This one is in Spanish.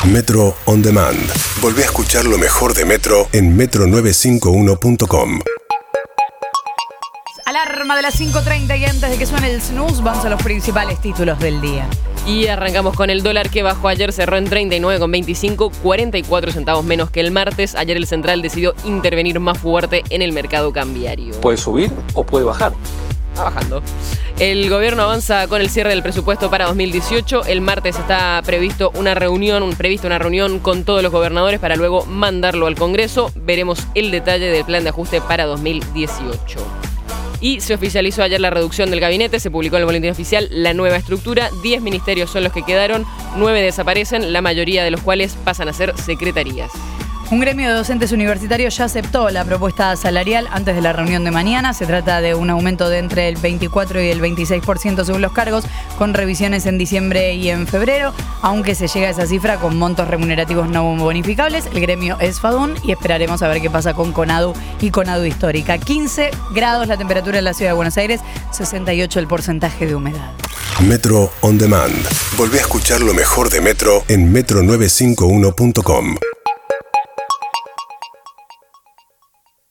Metro On Demand. Volvé a escuchar lo mejor de Metro en metro951.com. Alarma de las 5:30 y antes de que suene el snooze, vamos a los principales títulos del día. Y arrancamos con el dólar que bajó ayer, cerró en 39,25, 44 centavos menos que el martes. Ayer el central decidió intervenir más fuerte en el mercado cambiario. Puede subir o puede bajar. Está bajando. El gobierno avanza con el cierre del presupuesto para 2018. El martes está prevista una reunión con todos los gobernadores para luego mandarlo al Congreso. Veremos el detalle del plan de ajuste para 2018. Y se oficializó ayer la reducción del gabinete, se publicó en el boletín oficial la nueva estructura. 10 ministerios son los que quedaron, 9 desaparecen, la mayoría de los cuales pasan a ser secretarías. Un gremio de docentes universitarios ya aceptó la propuesta salarial antes de la reunión de mañana. Se trata de un aumento de entre el 24 y el 26% según los cargos, con revisiones en diciembre y en febrero. Aunque se llega a esa cifra con montos remunerativos no bonificables, el gremio es FADUN y esperaremos a ver qué pasa con CONADU y CONADU Histórica. 15 grados la temperatura en la ciudad de Buenos Aires, 68 el porcentaje de humedad. Metro On Demand. Volvé a escuchar lo mejor de Metro en metro951.com.